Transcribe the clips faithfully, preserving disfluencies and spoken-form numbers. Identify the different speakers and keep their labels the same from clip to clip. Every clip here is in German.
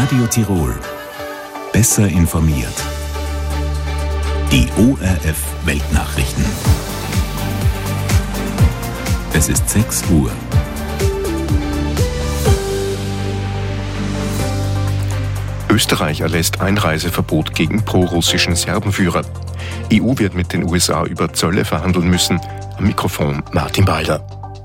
Speaker 1: Radio Tirol. Besser informiert. Die O R F Weltnachrichten. Es ist sechs Uhr.
Speaker 2: Österreich erlässt Einreiseverbot gegen pro-russischen Serbenführer. E U wird mit den U S A über Zölle verhandeln müssen. Am Mikrofon Martin Balder.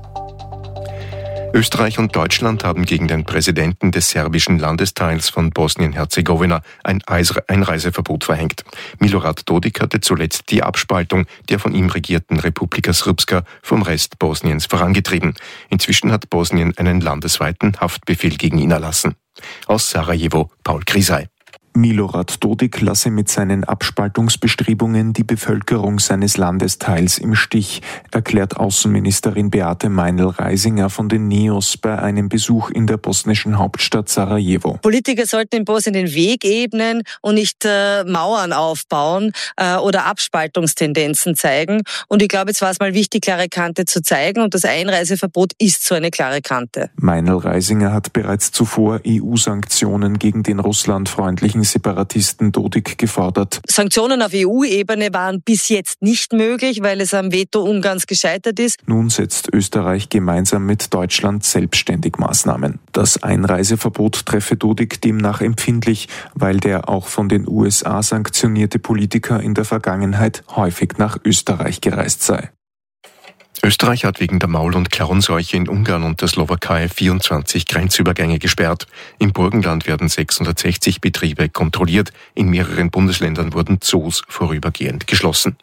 Speaker 2: Österreich und Deutschland haben gegen den Präsidenten des serbischen Landesteils von Bosnien-Herzegowina ein Einreiseverbot verhängt. Milorad Dodik hatte zuletzt die Abspaltung der von ihm regierten Republika Srpska vom Rest Bosniens vorangetrieben. Inzwischen hat Bosnien einen landesweiten Haftbefehl gegen ihn erlassen. Aus Sarajevo, Paul Krisay.
Speaker 3: Milorad Dodik lasse mit seinen Abspaltungsbestrebungen die Bevölkerung seines Landesteils im Stich, erklärt Außenministerin Beate Meinl-Reisinger von den Neos bei einem Besuch in der bosnischen Hauptstadt Sarajevo.
Speaker 4: Politiker sollten in Bosnien den Weg ebnen und nicht äh, Mauern aufbauen äh, oder Abspaltungstendenzen zeigen. Und ich glaube, jetzt war es mal wichtig, klare Kante zu zeigen, und das Einreiseverbot ist so eine klare Kante.
Speaker 3: Meinl-Reisinger hat bereits zuvor E U-Sanktionen gegen den russlandfreundlichen Separatisten Dodik gefordert.
Speaker 4: Sanktionen auf E U-Ebene waren bis jetzt nicht möglich, weil es am Veto Ungarns gescheitert ist.
Speaker 3: Nun setzt Österreich gemeinsam mit Deutschland selbstständig Maßnahmen. Das Einreiseverbot treffe Dodik demnach empfindlich, weil der auch von den U S A sanktionierte Politiker in der Vergangenheit häufig nach Österreich gereist sei.
Speaker 2: Österreich hat wegen der Maul- und Klauenseuche in Ungarn und der Slowakei vierundzwanzig Grenzübergänge gesperrt. Im Burgenland werden sechshundertsechzig Betriebe kontrolliert. In mehreren Bundesländern wurden Zoos vorübergehend geschlossen.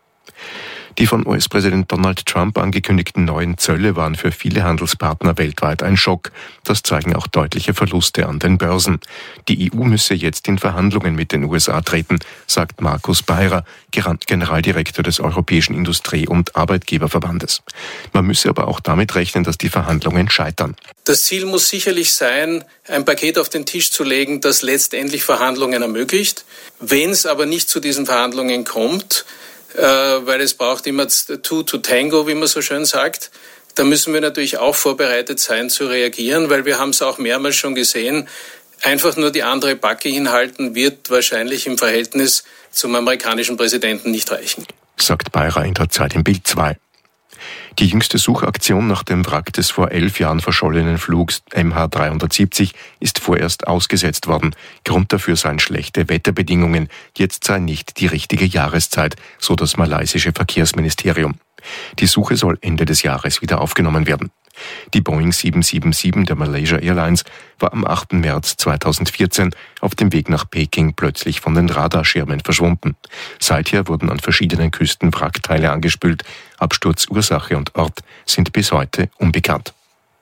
Speaker 2: Die von U S-Präsident Donald Trump angekündigten neuen Zölle waren für viele Handelspartner weltweit ein Schock. Das zeigen auch deutliche Verluste an den Börsen. Die E U müsse jetzt in Verhandlungen mit den U S A treten, sagt Markus Beirer, Generaldirektor des Europäischen Industrie- und Arbeitgeberverbandes. Man müsse aber auch damit rechnen, dass die Verhandlungen scheitern.
Speaker 5: Das Ziel muss sicherlich sein, ein Paket auf den Tisch zu legen, das letztendlich Verhandlungen ermöglicht. Wenn es aber nicht zu diesen Verhandlungen kommt, weil es braucht immer two to tango, wie man so schön sagt. Da müssen wir natürlich auch vorbereitet sein zu reagieren, weil wir haben es auch mehrmals schon gesehen, einfach nur die andere Backe hinhalten wird wahrscheinlich im Verhältnis zum amerikanischen Präsidenten nicht reichen.
Speaker 2: Sagt Beirer in der Zeit im Bild zwei. Die jüngste Suchaktion nach dem Wrack des vor elf Jahren verschollenen Flugs M H dreihundertsiebzig ist vorerst ausgesetzt worden. Grund dafür seien schlechte Wetterbedingungen. Jetzt sei nicht die richtige Jahreszeit, so das malaysische Verkehrsministerium. Die Suche soll Ende des Jahres wieder aufgenommen werden. Die Boeing sieben sieben sieben der Malaysia Airlines war am achten März zweitausendvierzehn auf dem Weg nach Peking plötzlich von den Radarschirmen verschwunden. Seither wurden an verschiedenen Küsten Wrackteile angespült. Absturzursache und Ort sind bis heute unbekannt.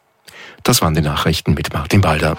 Speaker 2: Das waren die Nachrichten mit Martin Balder.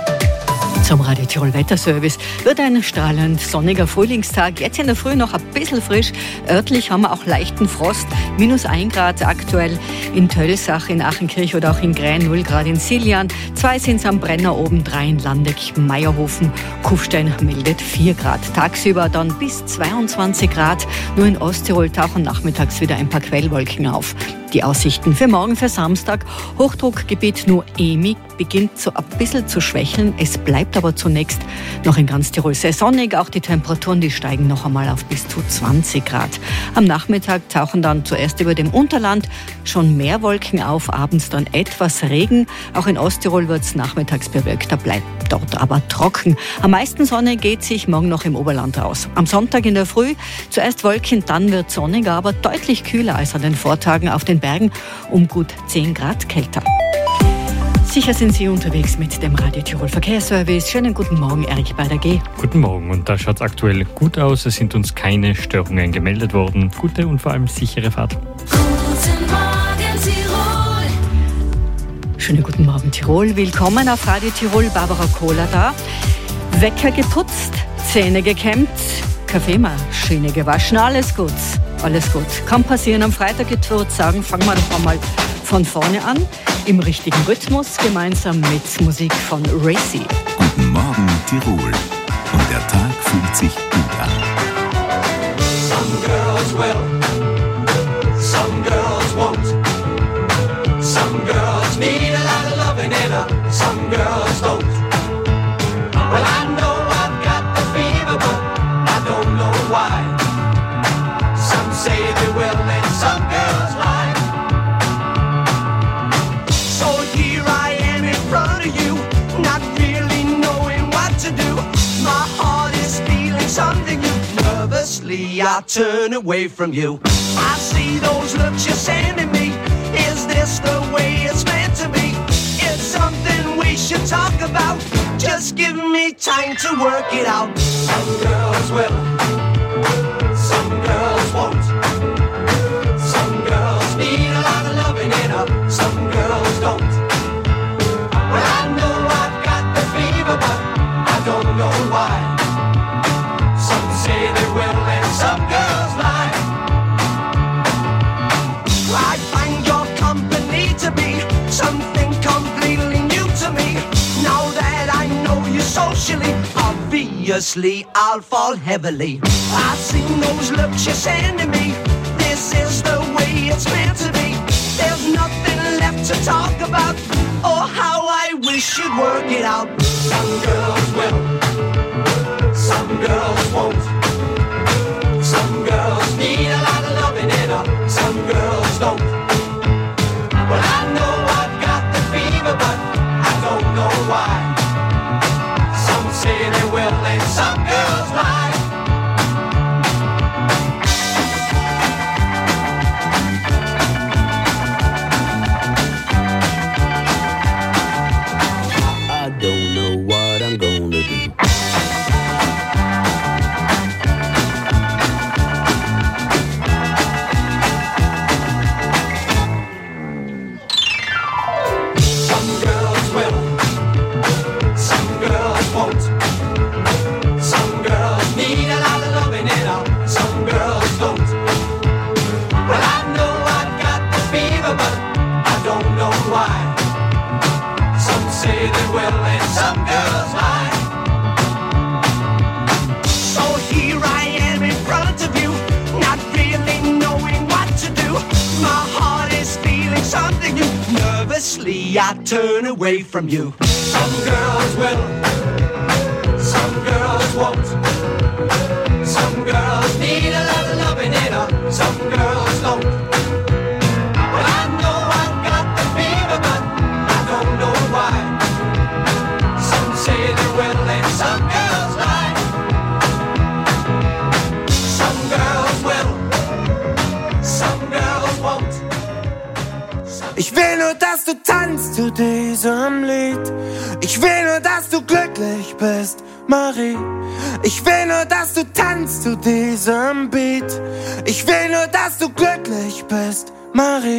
Speaker 6: Zum Radio Tirol Wetterservice wird ein strahlend sonniger Frühlingstag. Jetzt in der Früh noch ein bisschen frisch. Örtlich haben wir auch leichten Frost. Minus ein Grad aktuell in Tölsach, in Achenkirch oder auch in Gräen, null Grad in Siljan. Zwei sind es am Brenner oben, drei in Landeck, Meierhofen. Kufstein meldet vier Grad. Tagsüber dann bis zweiundzwanzig Grad. Nur in Osttirol tauchen nachmittags wieder ein paar Quellwolken auf. Die Aussichten für morgen, für Samstag. Hochdruckgebiet nur Emi beginnt so ein bisschen zu schwächeln. Es bleibt aber zunächst noch in ganz Tirol sehr sonnig. Auch die Temperaturen, die steigen noch einmal auf bis zu zwanzig Grad. Am Nachmittag tauchen dann zuerst über dem Unterland schon mehr Wolken auf. Abends dann etwas Regen. Auch in Osttirol wird es nachmittags bewölkt. Da bleibt dort aber trocken. Am meisten Sonne geht sich morgen noch im Oberland aus. Am Sonntag in der Früh zuerst Wolken, dann wird sonniger, aber deutlich kühler als an den Vortagen auf den Bergen, um gut zehn Grad kälter. Sicher sind Sie unterwegs mit dem Radio Tirol Verkehrsservice. Schönen guten Morgen, Erik Beider G.
Speaker 7: Guten Morgen, und da schaut es aktuell gut aus. Es sind uns keine Störungen gemeldet worden. Gute und vor allem sichere Fahrt.
Speaker 8: Guten Morgen, Tirol.
Speaker 6: Schönen guten Morgen, Tirol. Willkommen auf Radio Tirol. Barbara Kohler da. Wecker geputzt, Zähne gekämmt, Kaffeemaschine gewaschen. Alles gut, alles gut. Kann passieren am Freitag. Ich würde sagen, fangen wir doch einmal von vorne an. Im richtigen Rhythmus, gemeinsam mit Musik von Racy.
Speaker 1: Guten Morgen, Tirol. Und der Tag fühlt sich gut an.
Speaker 9: Some girls will, some girls won't. Some girls need a lot of loving and uh, some girls don't. Well, I
Speaker 10: Nervously I turn away from you. I see those looks you're sending me. Is this the way it's meant to be? It's something we should talk about. Just give me time to work it out.
Speaker 9: Some girls will, some girls won't. Some girls need a lot of loving in her, some girls don't. Well, I know I've got the fever, but I don't know why. Some say they will and some girls lie.
Speaker 10: I find your company to be something completely new to me. Now that I know you socially, obviously I'll fall heavily. I've seen those looks you're sending me. This is the way it's meant to be. There's nothing left to talk about. Oh, how I wish you'd work it out.
Speaker 9: Some girls will, some girls won't. Some girls need a lot of loving in her, some girls don't. Well, I know I've got the fever, but I don't know why. Some say they will and some girls lie.
Speaker 11: I don't know what I'm gonna do.
Speaker 10: I turn away from you.
Speaker 9: Some girls will, some girls won't. Some girls need a lot of loving in her, some girls don't. Well, I know I've got the fever, but I don't know why. Some say they will and some girls lie. Some girls will, some girls won't.
Speaker 12: Ich will nur, dass du tanzt zu diesem Lied. Ich will nur, dass du glücklich bist, Marie. Ich will nur, dass du tanzt zu diesem Beat. Ich will nur, dass du glücklich bist, Marie.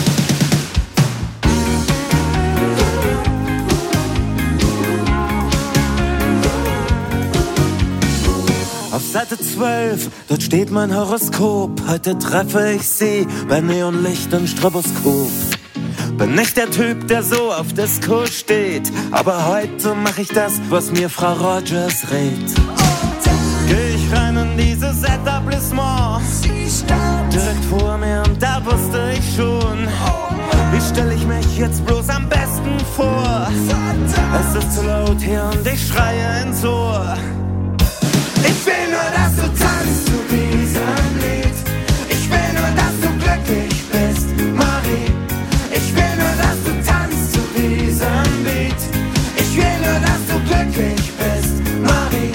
Speaker 12: Auf Seite zwölf, dort steht mein Horoskop. Heute treffe ich sie bei Neonlicht und Stroboskop. Bin nicht der Typ, der so auf Disco steht, aber heute mach ich das, was mir Frau Rogers rät. Geh ich rein in dieses Etablissement, direkt vor mir und da wusste ich schon, wie stell ich mich jetzt bloß am besten vor. Es ist zu laut hier und ich schreie ins Ohr. Ich will nur, dass du tanzt zu diesem Lied. Ich will nur, dass du glücklich bist, Marie. Ich will nur, dass du tanzt zu diesem Beat. Ich will nur, dass du glücklich bist, Marie.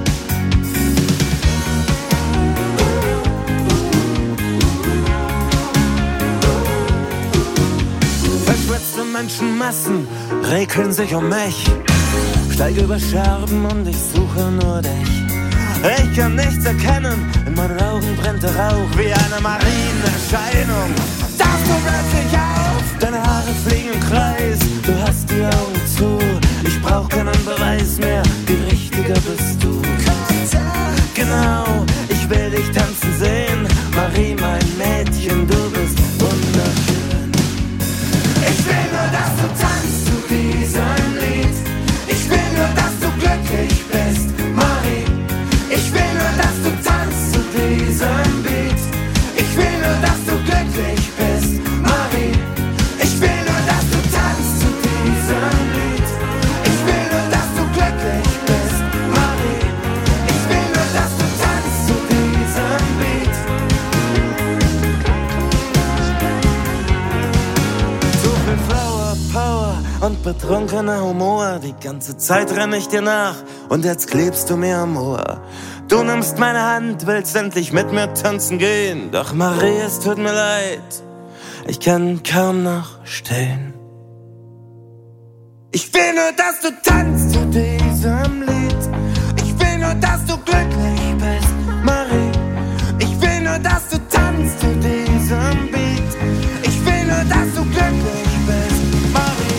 Speaker 12: Verschwitzte Menschenmassen regeln sich um mich. Steige über Scherben und ich suche nur dich. Ich kann nichts erkennen, in meinen Augen brennt der Rauch wie eine Marienerscheinung. Tauchst du plötzlich auf, deine Haare fliegen im Kreis, du hast die Augen zu, ich brauch keinen Beweis mehr, die Richtige bist du. Genau, ich will dich tanzen sehen, Marie, mein Mädchen, du bist wunderschön. Ich will nur, dass du tanzt zu diesem Lied, ich will nur, dass du glücklich bist, Marie. Ich will nur, dass du tanzt zu diesem Beat. Ich will nur, dass du glücklich bist, Marie. Ich will nur, dass du tanzt zu diesem Lied. Ich will nur, dass du glücklich bist, Marie. Ich will nur, dass du tanzt zu diesem Beat. So viel Flower Power und betrunkener Humor. Die ganze Zeit renn ich dir nach und jetzt klebst du mir am Ohr. Du nimmst meine Hand, willst endlich mit mir tanzen gehen. Doch Marie, es tut mir leid, ich kann kaum noch stehen. Ich will nur, dass du tanzt zu diesem Lied. Ich will nur, dass du glücklich bist, Marie. Ich will nur, dass du tanzt zu diesem Beat. Ich will nur, dass du glücklich bist, Marie.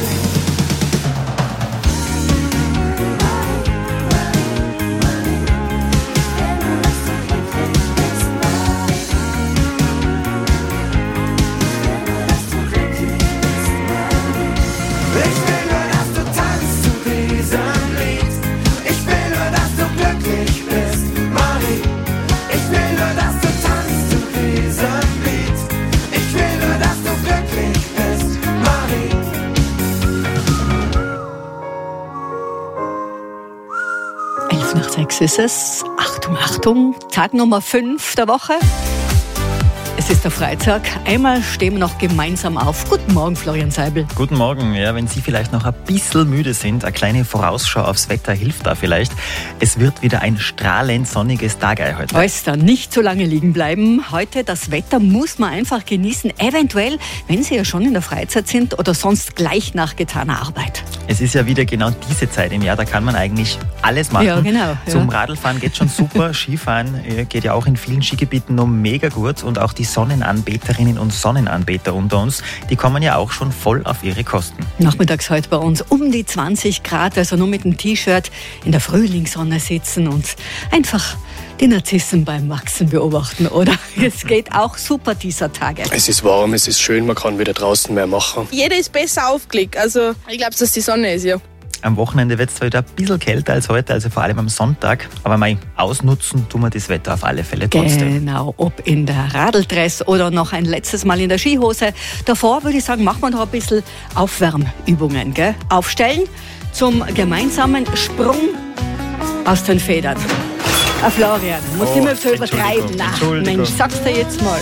Speaker 6: Sechs ist es. Achtung, Achtung. Tag Nummer fünf der Woche. Es ist der Freitag. Einmal stehen wir noch gemeinsam auf. Guten Morgen, Florian Seibel.
Speaker 13: Guten Morgen. Ja, wenn Sie vielleicht noch ein bisschen müde sind, eine kleine Vorausschau aufs Wetter hilft da vielleicht. Es wird wieder ein strahlend sonniges Tag heute.
Speaker 6: Alles dann nicht so lange liegen bleiben. Heute das Wetter muss man einfach genießen. Eventuell, wenn Sie ja schon in der Freizeit sind oder sonst gleich nach getaner Arbeit.
Speaker 13: Es ist ja wieder genau diese Zeit im Jahr, da kann man eigentlich alles machen.
Speaker 6: Ja, genau.
Speaker 13: Zum
Speaker 6: ja.
Speaker 13: Radlfahren geht schon super, Skifahren geht ja auch in vielen Skigebieten noch mega gut und auch die Sonnenanbeterinnen und Sonnenanbeter unter uns, die kommen ja auch schon voll auf ihre Kosten.
Speaker 6: Nachmittags heute bei uns um die zwanzig Grad, also nur mit dem T-Shirt in der Frühlingssonne sitzen und einfach die Narzissen beim Wachsen beobachten, oder? Es geht auch super dieser Tage.
Speaker 14: Es ist warm, es ist schön, man kann wieder draußen mehr machen.
Speaker 15: Jeder ist besser aufgelegt, also ich glaube, dass die Sonne ist, ja.
Speaker 13: Am Wochenende wird es zwar wieder ein bisschen kälter als heute, also vor allem am Sonntag. Aber mal ausnutzen tun wir das Wetter auf alle Fälle trotzdem.
Speaker 6: Genau, ob in der Radeldress oder noch ein letztes Mal in der Skihose. Davor würde ich sagen, machen wir noch ein bisschen Aufwärmübungen. Gell? Aufstellen zum gemeinsamen Sprung aus den Federn. Ah, Florian, muss oh, nicht mehr so übertreiben. Na, Mensch, sag's dir jetzt mal.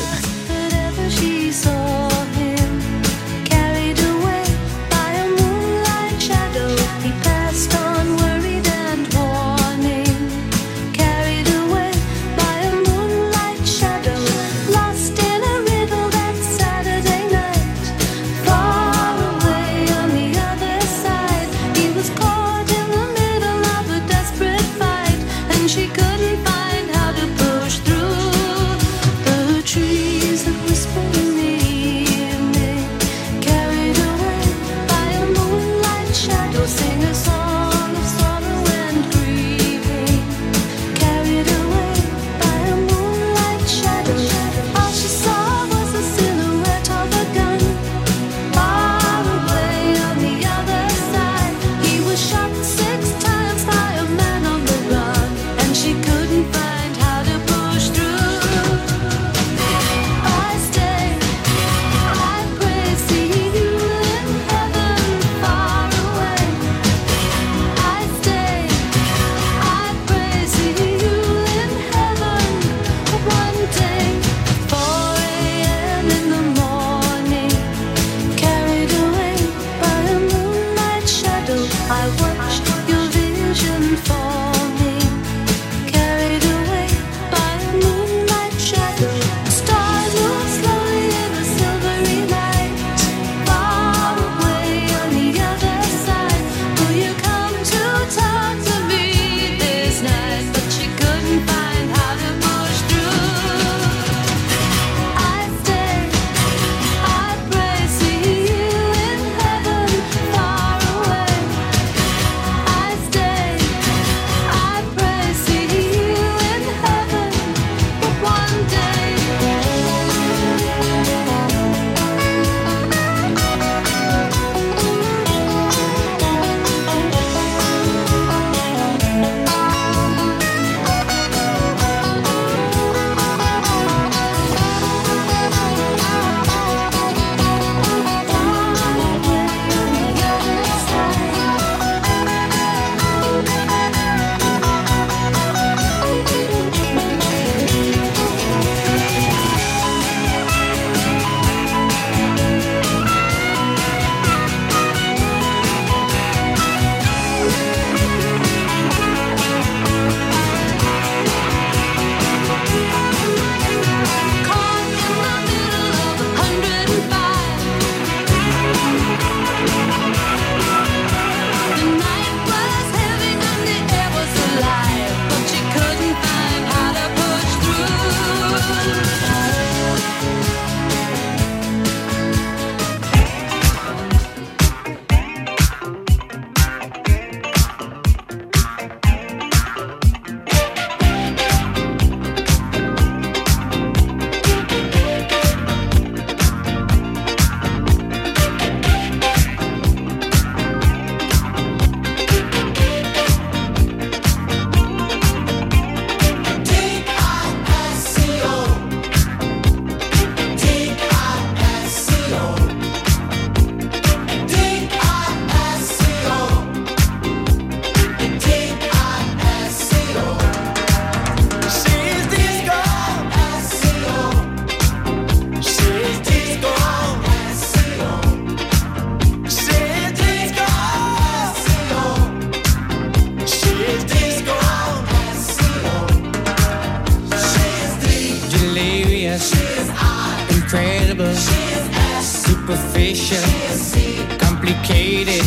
Speaker 16: incredible, superficial, complicated.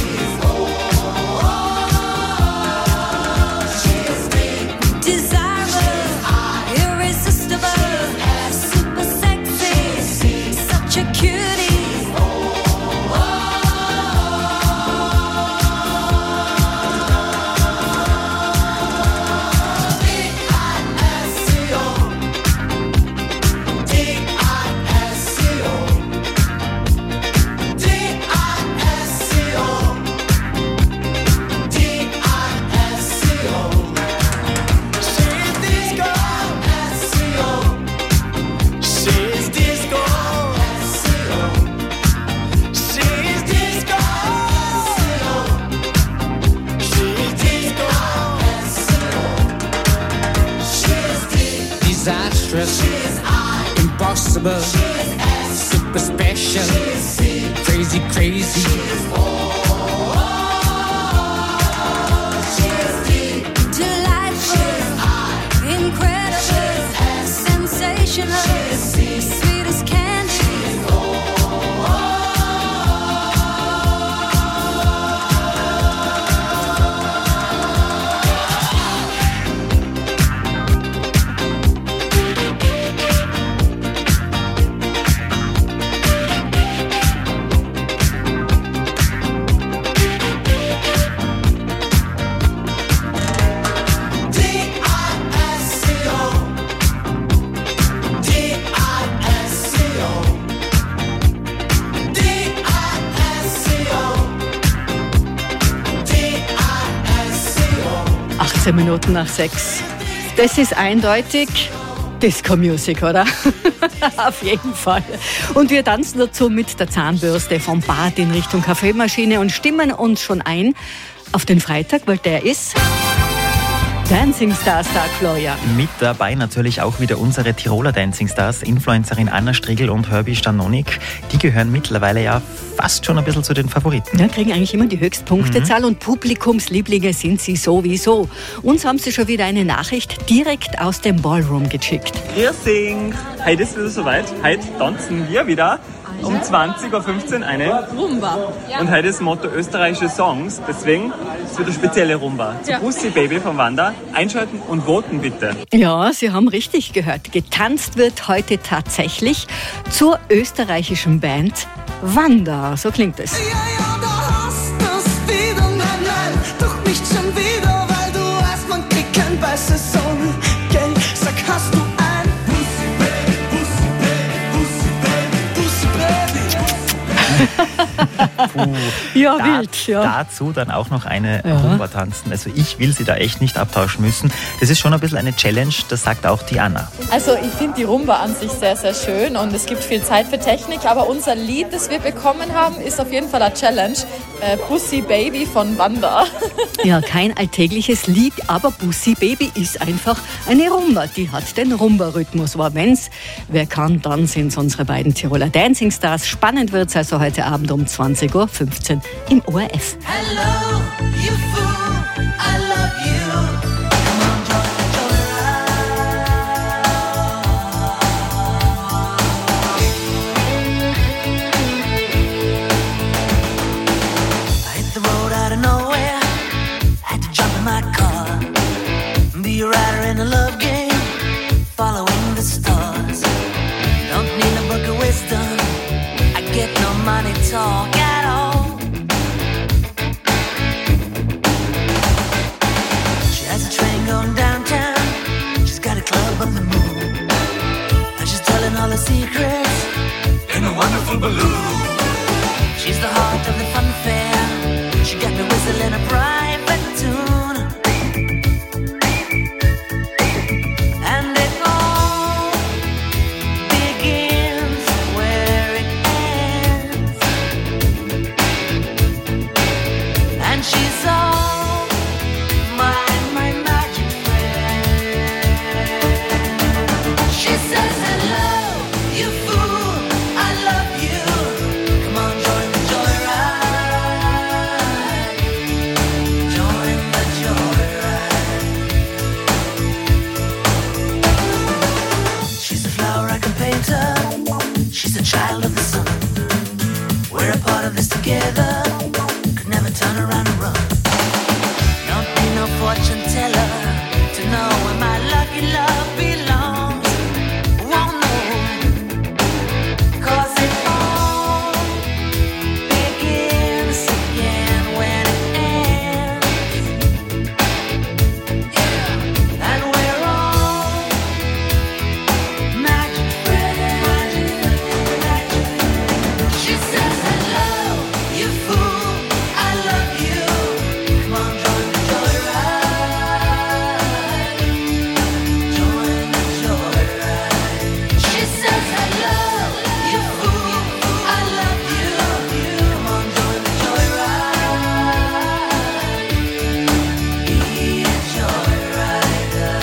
Speaker 8: Desirable, irresistible, super sexy, such a cutie.
Speaker 16: Disastrous, impossible, super special, crazy, crazy.
Speaker 8: Delightful, incredible, sensational, sweet as candy.
Speaker 6: achtzehn Minuten nach sechs. Das ist eindeutig Disco Music, oder? Auf jeden Fall. Und wir tanzen dazu mit der Zahnbürste vom Bad in Richtung Kaffeemaschine und stimmen uns schon ein auf den Freitag, weil der ist Dancing Stars Tag, Florian.
Speaker 13: Mit dabei natürlich auch wieder unsere Tiroler Dancing Stars, Influencerin Anna Striegel und Herbie Stanonik. Die gehören mittlerweile ja fast schon ein bisschen zu den Favoriten.
Speaker 6: Ja, kriegen eigentlich immer die Höchstpunktezahl mhm. und Publikumslieblinge sind sie sowieso. Uns haben sie schon wieder eine Nachricht direkt aus dem Ballroom geschickt.
Speaker 17: Grüß dich. Heute ist es soweit. Heute tanzen wir wieder um zwanzig Uhr fünfzehn eine
Speaker 15: Rumba.
Speaker 17: Und heute ist das Motto österreichische Songs. Deswegen ist es wieder eine spezielle Rumba. Zu
Speaker 15: Ja.
Speaker 17: Pussy Baby von Wanda. Einschalten und voten bitte.
Speaker 6: Ja, Sie haben richtig gehört. Getanzt wird heute tatsächlich zur österreichischen Band Wanda. So klingt es.
Speaker 9: Wieder, nein, nein, doch nicht schon wieder, weil du weißt, man kriegt kein weißes Song. Gell, sag, hast du ein Pussy Baby, Pussy Baby, Pussy Baby, Pussy Baby.
Speaker 13: Puh,
Speaker 6: Ja,
Speaker 13: da,
Speaker 6: wild, ja.
Speaker 13: Dazu dann auch noch eine
Speaker 6: Ja.
Speaker 13: Rumba tanzen. Also ich will sie da echt nicht abtauschen müssen. Das ist schon ein bisschen eine Challenge, das sagt auch die Anna.
Speaker 18: Also ich finde die Rumba an sich sehr, sehr schön und es gibt viel Zeit für Technik, aber unser Lied, das wir bekommen haben, ist auf jeden Fall eine Challenge. Äh, Pussy Baby von Wanda.
Speaker 6: Ja, kein alltägliches Lied, aber Pussy Baby ist einfach eine Rumba. Die hat den Rumba-Rhythmus. Aber wenn's wer kann, dann sind's unsere beiden Tiroler Dancing Stars. Spannend wird's also heute Abend um zwanzig Uhr fünfzehn im O R F.
Speaker 9: Hello, you fool, I love you. Come on, join I hit the road out of nowhere, had to jump in my car, be a rider in a love game, following the stars. Don't need a book of wisdom, I get no money talk at all.
Speaker 19: She's a child of the sun. We're a part of this together. Could never turn around and run. Don't need no fortune teller to know where my lucky love belongs. Won't know, 'cause it all begins again when it ends. Yeah, and we're all magic friends. She says I love you, fool. I love you. Come on, join the joyride. Join the joyride. She says I love you, fool. I love you. Come on, join the joyride. Be a joyrider.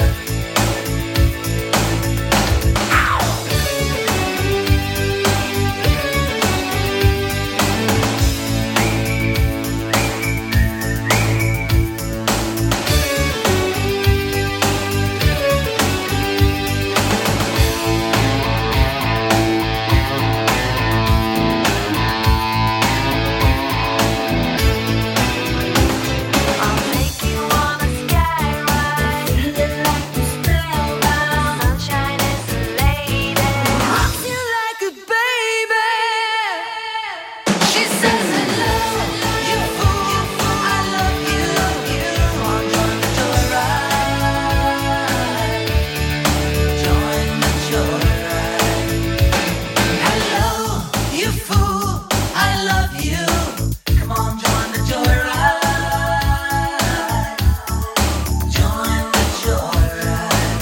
Speaker 19: I'll take you on a sky ride. Feeling like you're spellbound. Sunshine is a lady. Rocks you like a baby. She says I love you, fool. I love you. Come on, join the joyride. Join the joyride. Hello, you fool. I love you. Come on, join the joyride. Join the joyride.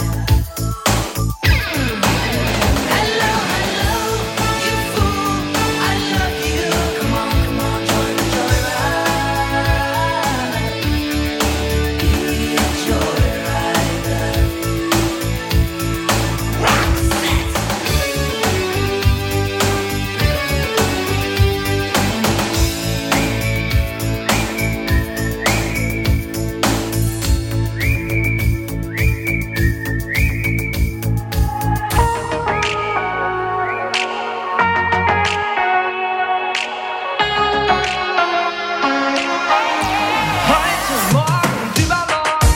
Speaker 19: Hello, hello, you fool. I love you. Come on, come on, join the joyride. Be a joyrider. Roxette. Heute, morgen und übermorgen.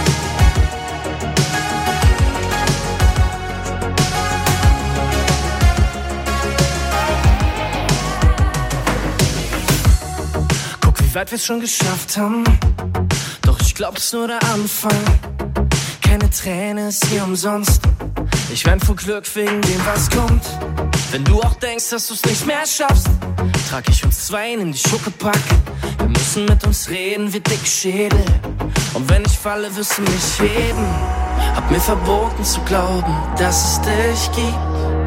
Speaker 12: Guck, wie weit wir's schon geschafft haben. Doch ich glaub, es ist nur der Anfang. Keine Träne ist hier umsonst. Ich wein vor Glück wegen dem, was kommt. Wenn du auch denkst, dass du's nicht mehr schaffst, trag ich uns zwei in die Schuckepack. Wir müssen mit uns reden wie dicke Schädel. Und wenn ich falle, wirst du mich heben. Hab mir verboten zu glauben, dass es dich gibt.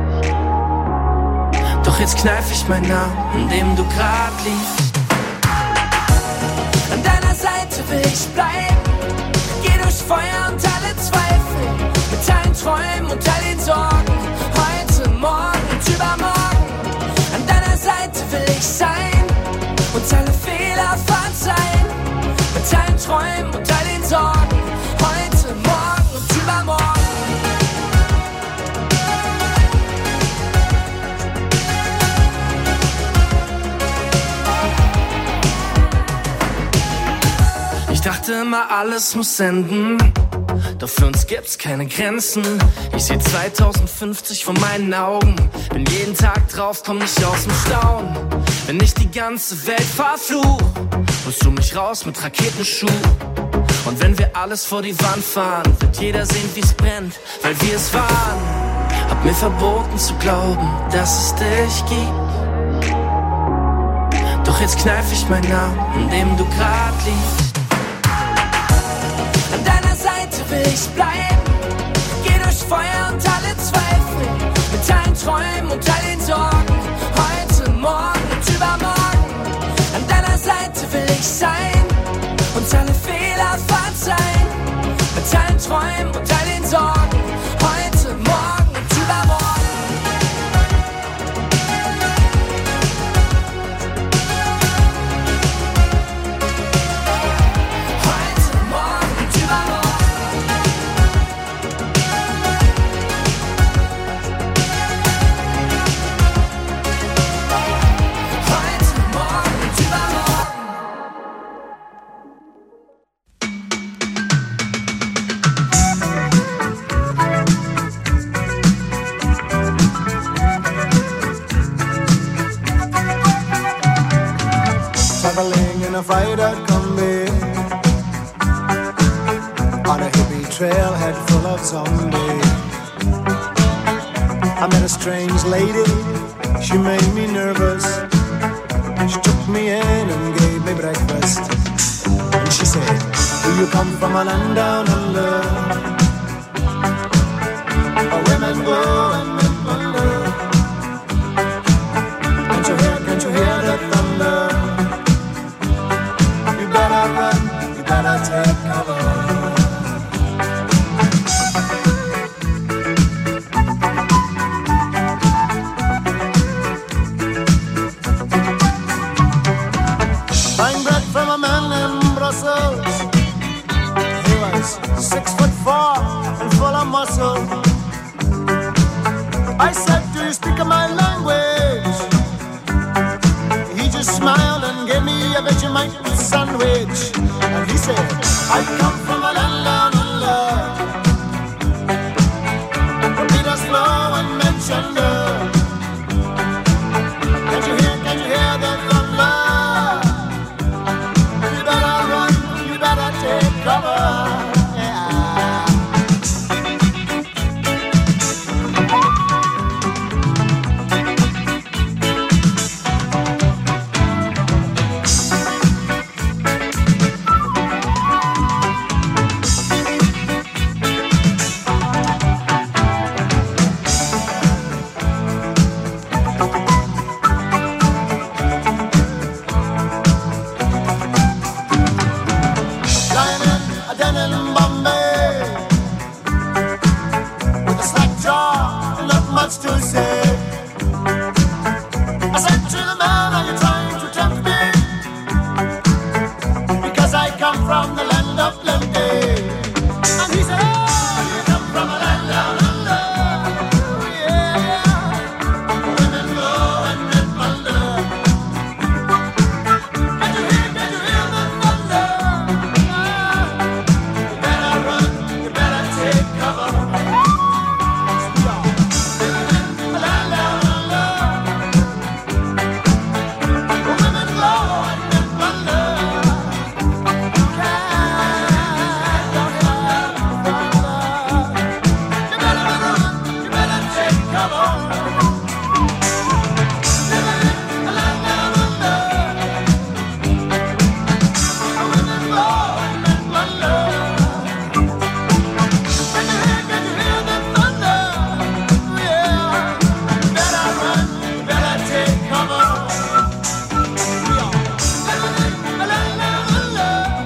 Speaker 12: Doch jetzt kneif ich meinen Namen, in dem du grad liegst. An deiner Seite will ich bleiben. Geh durch Feuer und alle Zweifel. Mit allen Träumen und all den Sorgen. Heute, morgen und übermorgen. An deiner Seite will ich sein. Und alle Fehler verzeihen. Mit allen Träumen und all den Sorgen. Heute, morgen und übermorgen. Ich dachte immer, alles muss enden. Doch für uns gibt's keine Grenzen. Ich seh zweitausendfünfzig vor meinen Augen. Bin jeden Tag drauf, komm nicht aus dem Staunen. Wenn ich die ganze Welt verfluch, holst du mich raus mit Raketenschuh. Und wenn wir alles vor die Wand fahren, wird jeder sehen, wie's brennt, weil wir es waren. Hab mir verboten zu glauben, dass es dich gibt. Doch jetzt kneif ich meinen Namen, in dem du grad liegst. An deiner Seite will ich bleiben. Geh durch Feuer und alle Zweifel. Mit allen Träumen und all den Sorgen. Heute, morgen und übermorgen. An deiner Seite will ich sein. Und alle Fehler verzeihen. Mit allen Träumen und all den Sorgen. Heute, morgen und übermorgen.
Speaker 20: a fighter come be on a hippie trailhead full of zombies. I met a strange lady, she made me nervous. She took me in and gave me breakfast. And she said, do you come from a land down under, where women go and men wonder? Can't you hear, can't you hear the thunder? You better run, you better take cover. Buying bread from a man in Brussels. He was six foot four and full of muscle. I said, do you speak my language? He just smiled and gave me a Vegemite sandwich. And he said, I come from a land down under, from Peterslow and Manchester. Can't you hear, can't you hear the thunder? You better run, you better take cover. Lying in a den in Bombay, with a slack jaw and not much to say. I said to the man, are you trying to tempt me? Because I come from the land of plenty. And he said, oh, you come from a land down under. Oh, yeah. Women go and men wonder. Can't you hear, can't you hear the thunder? You better run, you better take cover. A land down under. Women go and men wonder. Can't don't hear the thunder. You better run, you better take cover. A land down under. Women go and men wonder. Can you hear, can you hear the thunder? Yeah. You better run, you better take cover. A land down under.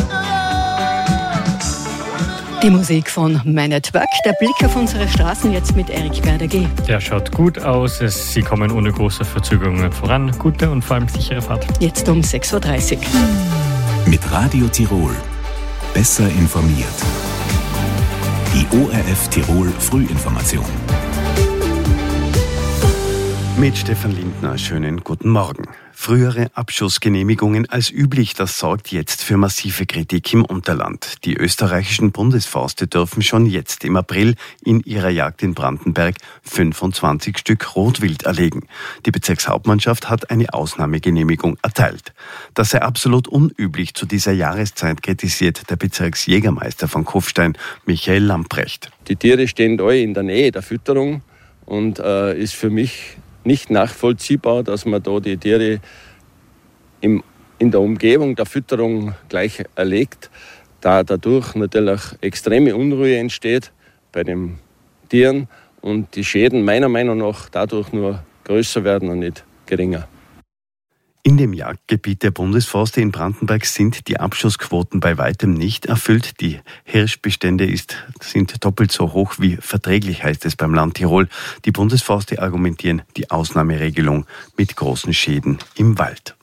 Speaker 6: Die Musik von Man at Work. Der Blick auf unsere Straßen jetzt mit Erik Berder-G.
Speaker 7: Der schaut gut aus. Es- Sie kommen ohne große Verzögerungen voran. Gute und vor allem sichere Fahrt.
Speaker 6: Jetzt um sechs Uhr dreißig.
Speaker 1: Mit Radio Tirol. Besser informiert. Die O R F Tirol Frühinformation.
Speaker 21: Mit Stefan Lindner, schönen guten Morgen. Frühere Abschussgenehmigungen als üblich, das sorgt jetzt für massive Kritik im Unterland. Die österreichischen Bundesforste dürfen schon jetzt im April in ihrer Jagd in Brandenberg fünfundzwanzig Stück Rotwild erlegen. Die Bezirkshauptmannschaft hat eine Ausnahmegenehmigung erteilt. Das sei absolut unüblich zu dieser Jahreszeit, kritisiert der Bezirksjägermeister von Kufstein, Michael Lamprecht.
Speaker 22: Die Tiere stehen alle in der Nähe der Fütterung und äh, ist für mich nicht nachvollziehbar, dass man da die Tiere im, in der Umgebung der Fütterung gleich erlegt, da dadurch natürlich extreme Unruhe entsteht bei den Tieren und die Schäden meiner Meinung nach dadurch nur größer werden und nicht geringer.
Speaker 21: In dem Jagdgebiet der Bundesforste in Brandenberg sind die Abschussquoten bei weitem nicht erfüllt. Die Hirschbestände ist, sind doppelt so hoch wie verträglich, heißt es beim Land Tirol. Die Bundesforste argumentieren die Ausnahmeregelung mit großen Schäden im Wald.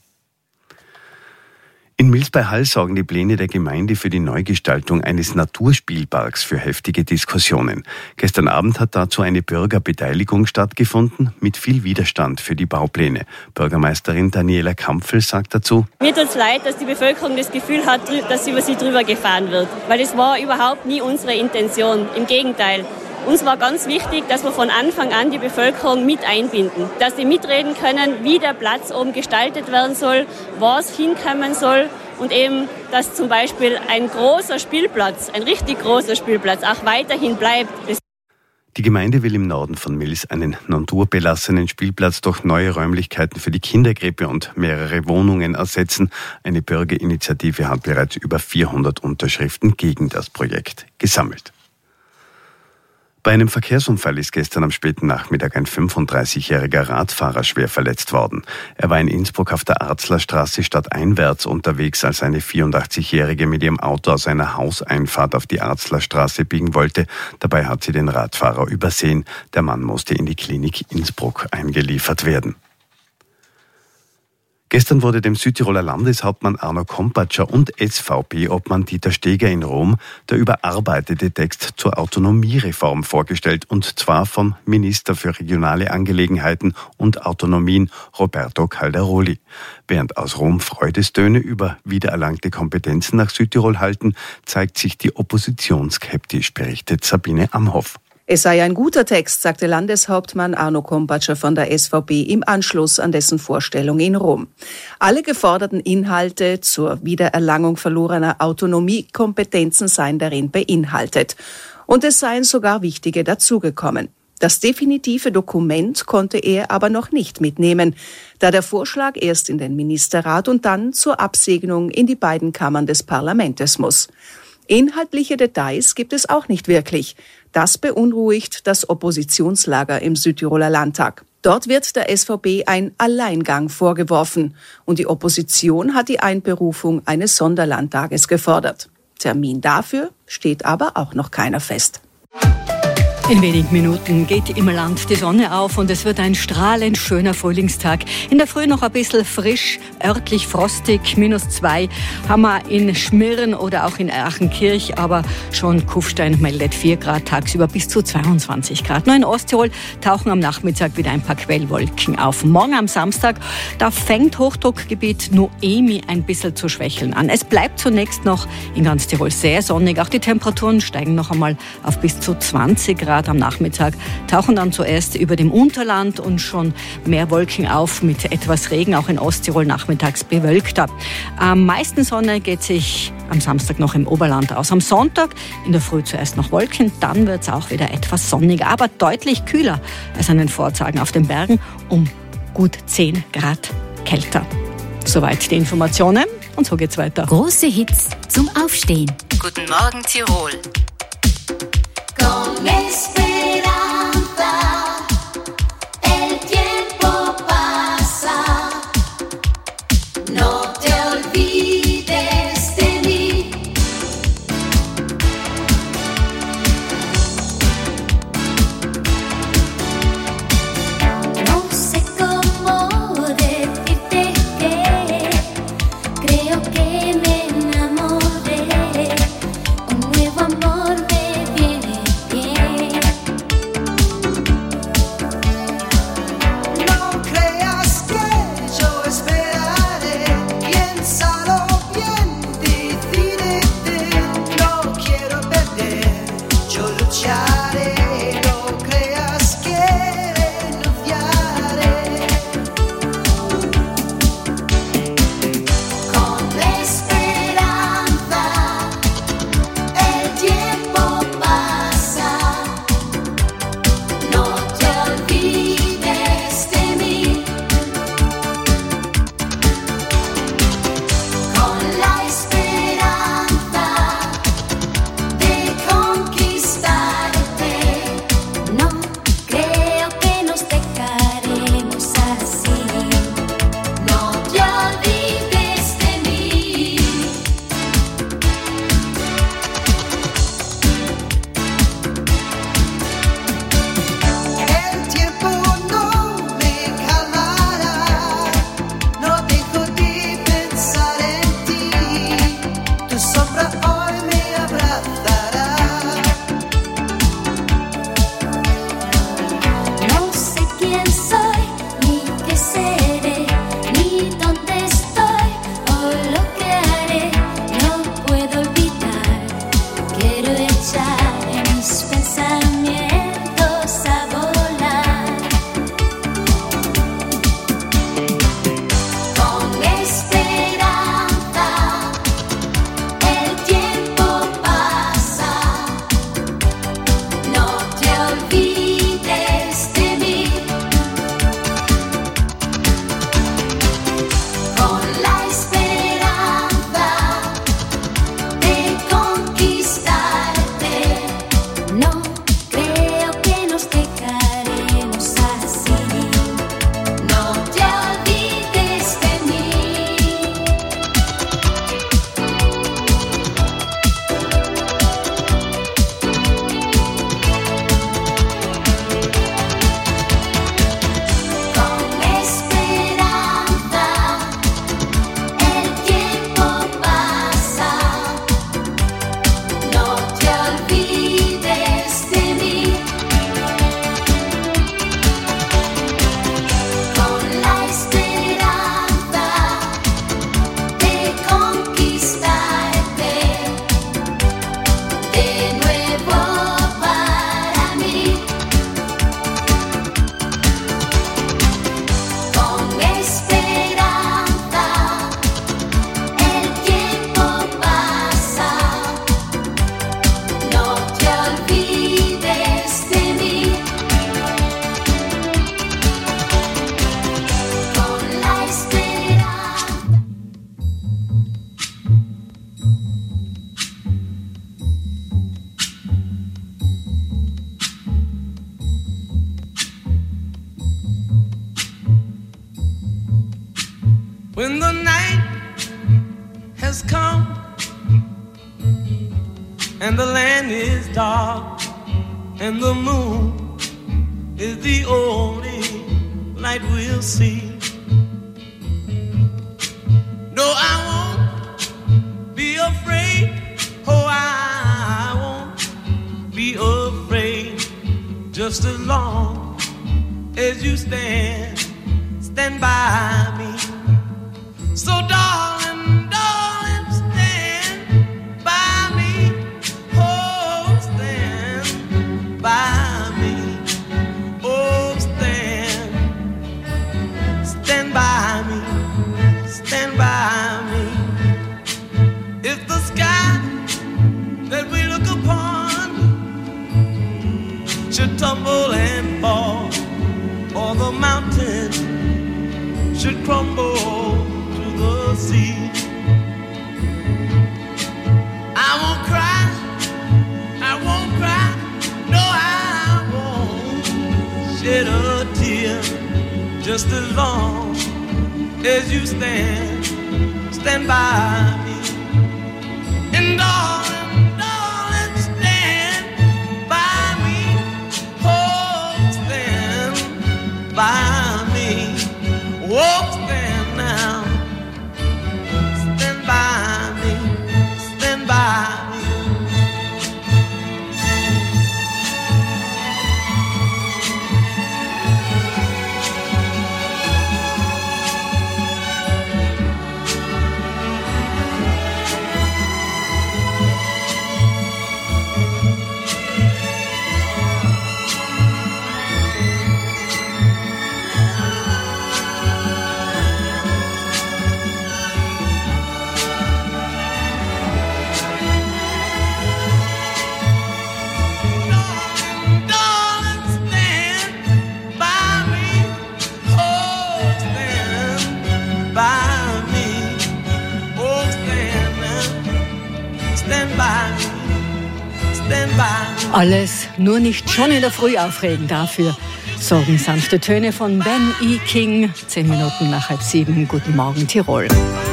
Speaker 21: In Mils bei Hall sorgen die Pläne der Gemeinde für die Neugestaltung eines Naturspielparks für heftige Diskussionen. Gestern Abend hat dazu eine Bürgerbeteiligung stattgefunden, mit viel Widerstand für die Baupläne. Bürgermeisterin Daniela Kampfel sagt dazu:
Speaker 23: Mir tut es leid, dass die Bevölkerung das Gefühl hat, dass über sie drüber gefahren wird. Weil das war überhaupt nie unsere Intention. Im Gegenteil. Uns war ganz wichtig, dass wir von Anfang an die Bevölkerung mit einbinden, dass sie mitreden können, wie der Platz oben gestaltet werden soll, wo es hinkommen soll und eben, dass zum Beispiel ein großer Spielplatz, ein richtig großer Spielplatz auch weiterhin bleibt. Das
Speaker 21: Die Gemeinde will im Norden von Mils einen naturbelassenen Spielplatz durch neue Räumlichkeiten für die Kinderkrippe und mehrere Wohnungen ersetzen. Eine Bürgerinitiative hat bereits über vierhundert Unterschriften gegen das Projekt gesammelt. Bei einem Verkehrsunfall ist gestern am späten Nachmittag ein fünfunddreißigjähriger Radfahrer schwer verletzt worden. Er war in Innsbruck auf der Arzlerstraße stadteinwärts unterwegs, als eine vierundachtzigjährige mit ihrem Auto aus einer Hauseinfahrt auf die Arzlerstraße biegen wollte. Dabei hat sie den Radfahrer übersehen. Der Mann musste in die Klinik Innsbruck eingeliefert werden. Gestern wurde dem Südtiroler Landeshauptmann Arno Kompatscher und S V P-Obmann Dieter Steger in Rom der überarbeitete Text zur Autonomiereform vorgestellt, und zwar vom Minister für regionale Angelegenheiten und Autonomien Roberto Calderoli. Während aus Rom Freudestöne über wiedererlangte Kompetenzen nach Südtirol halten, zeigt sich die Opposition skeptisch, berichtet Sabine Amhoff.
Speaker 3: Es sei ein guter Text, sagte Landeshauptmann Arno Kompatscher von der S V P im Anschluss an dessen Vorstellung in Rom. Alle geforderten Inhalte zur Wiedererlangung verlorener Autonomiekompetenzen seien darin beinhaltet. Und es seien sogar wichtige dazugekommen. Das definitive Dokument konnte er aber noch nicht mitnehmen, da der Vorschlag erst in den Ministerrat und dann zur Absegnung in die beiden Kammern des Parlaments muss. Inhaltliche Details gibt es auch nicht wirklich. Das beunruhigt das Oppositionslager im Südtiroler Landtag. Dort wird der S V P ein Alleingang vorgeworfen und die Opposition hat die Einberufung eines Sonderlandtages gefordert. Termin dafür steht aber auch noch keiner fest.
Speaker 6: In wenigen Minuten geht im Land die Sonne auf und es wird ein strahlend schöner Frühlingstag. In der Früh noch ein bisschen frisch, örtlich frostig, minus zwei haben wir in Schmirn oder auch in Achenkirch, aber schon Kufstein meldet vier Grad, tagsüber bis zu zweiundzwanzig Grad. Nur in Osttirol tauchen am Nachmittag wieder ein paar Quellwolken auf. Morgen am Samstag, da fängt Hochdruckgebiet Noemi ein bisschen zu schwächeln an. Es bleibt zunächst noch in ganz Tirol sehr sonnig. Auch die Temperaturen steigen noch einmal auf bis zu zwanzig Grad. Am Nachmittag tauchen dann zuerst über dem Unterland und schon mehr Wolken auf mit etwas Regen, auch in Osttirol nachmittags bewölkter. Am meisten Sonne geht sich am Samstag noch im Oberland aus. Am Sonntag in der Früh zuerst noch Wolken, dann wird es auch wieder etwas sonniger, aber deutlich kühler als an den Vortagen auf den Bergen, um gut zehn Grad kälter. Soweit die Informationen und so geht's weiter.
Speaker 4: Große Hits zum Aufstehen.
Speaker 5: Guten Morgen Tirol.
Speaker 8: Con esperanza, el tiempo pasa, no te olvides de mí. No sé cómo decirte que creo que me enamoré, un nuevo amor me viene bien.
Speaker 9: When the night has come and the land is dark and the moon is the only light we'll see. No, I won't be afraid. Oh, I won't be afraid. Just as long as you stand, stand by me. So darling, darling, stand by me. Oh, stand by me. Oh, stand, stand by me. Stand by me. If the sky that we look upon should tumble and fall, or the mountain should crumble to the sea, I won't cry, I won't cry, no, I won't shed a tear. Just as long as you stand, stand by me. And darling, darling, stand by me. Oh, stand by me. Oh, stand now. Stand by me. Stand by me.
Speaker 6: Alles nur nicht schon in der Früh aufregen. Dafür sorgen sanfte Töne von Ben E. King. Zehn Minuten nach halb sieben. Guten Morgen, Tirol.